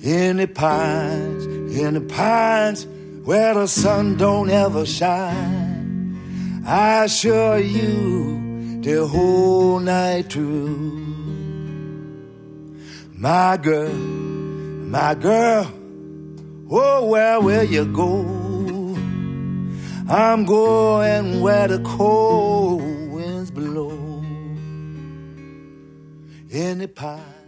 in the pines where the sun don't ever shine. I assure you the whole night through. My girl, oh, where will you go? I'm going where the cold winds blow. In the pine.